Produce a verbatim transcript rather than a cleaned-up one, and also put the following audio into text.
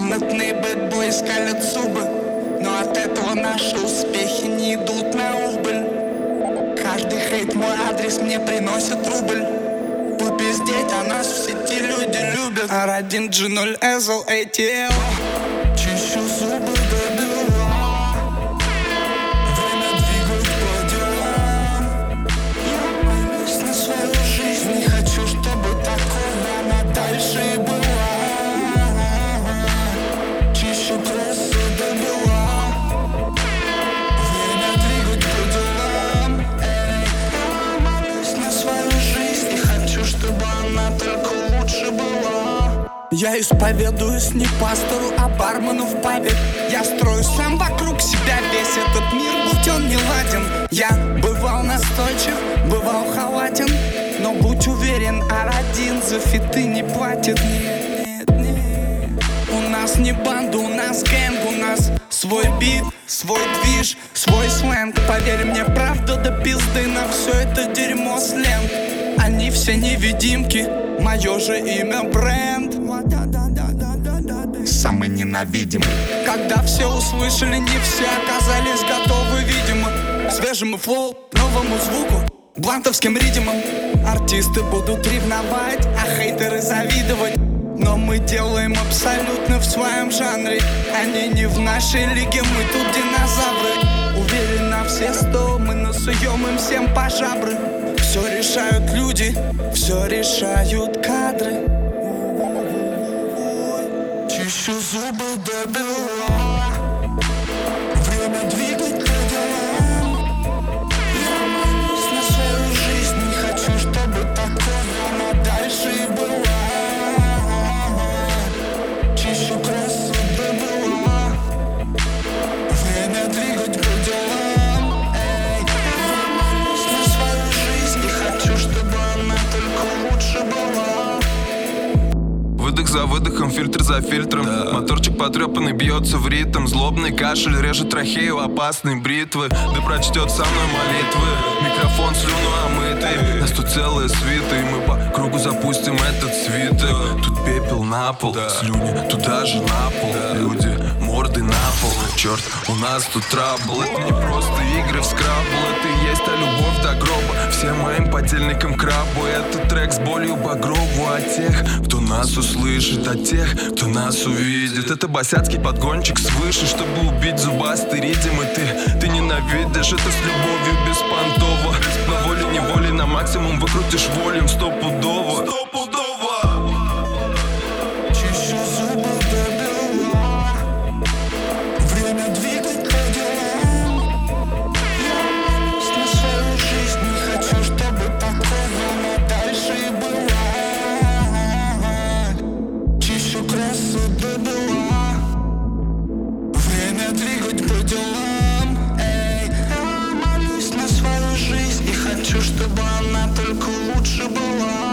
Комнатный бэтбой скалят зубы, но от этого наши успехи не идут на убыль. Каждый хейт мой адрес мне приносит рубль. Пусть пиздеть, а нас в сети люди любят. ар один джи ноль эс эл эй ти эл. Чищу зубы до бела. Время двигать по делам. Я молюсь на свою жизнь. Не хочу, чтобы такое она дальше и была. Чищу кроссы до бела. Время двигать по делам. Эй, я молюсь на свою жизнь. Не хочу, чтобы она только лучше была. Я исповедуюсь не пастору, а бармену в пабе. Я строю сам вокруг себя весь этот мир, будь он не ладен. Я бывал настойчив, бывал халатен, но будь уверен, ар один за фиты не платит. Нет, нет, нет. У нас не банда, у нас гэнг, у нас свой бит, свой движ, свой сленг. Поверь мне, правда до пизды, на все это дерьмо сленг. Они все невидимки, мое же имя бренд. Самый ненавидимый. Когда все услышали, не все оказались готовы, видимо, к свежему флоу, новому звуку, блантовским ритмам. Артисты будут ревновать, а хейтеры завидовать. Но мы делаем абсолютно в своем жанре. Они не в нашей лиге, мы тут динозавры. Уверен на все сто, мы насуем им всем по жабры. Все решают люди, все решают кадры. Чищу зубы до бела. Время двигать по делам. Я молюсь на свою жизнь. Не хочу, чтобы такое она дальше и была. Чищу красу до бела. Время двигать по делам. Эй, я молюсь на свою жизнь. Не хочу, чтобы она только лучше была. Выдох за выдохом, фильтр за фильтром, да. Моторчик потрепанный бьется в ритм. Злобный кашель режет трахею опасной бритвы. Да прочтет со мной молитвы. Микрофон слюну омытый. Нас тут целая свита, и мы по кругу запустим этот свиток. Тут пепел на пол, да. Слюни туда же на пол, да. Люди морды на пол. Черт, у нас тут трабл. Это не просто игры в скрабл, это и есть та любовь до гроба. Всем моим подельникам крабу. Это трек с болью багрову. О тех, кто нас услышит, от тех, кто нас увидит. Это босяцкий подгончик свыше, чтобы убить зубастый ритм. И ты, ты ненавидишь это с любовью беспонтово. Но волей-неволей на максимум выкрутишь волюм стопудово. Чищу зубы до бела. Время двигать по делам. Я молюсь на свою жизнь. Не хочу, чтобы такое она дальше и была. Чищу красу до бела. Время двигать по делам. Эй, я молюсь на свою жизнь. И хочу, чтобы она только лучше была.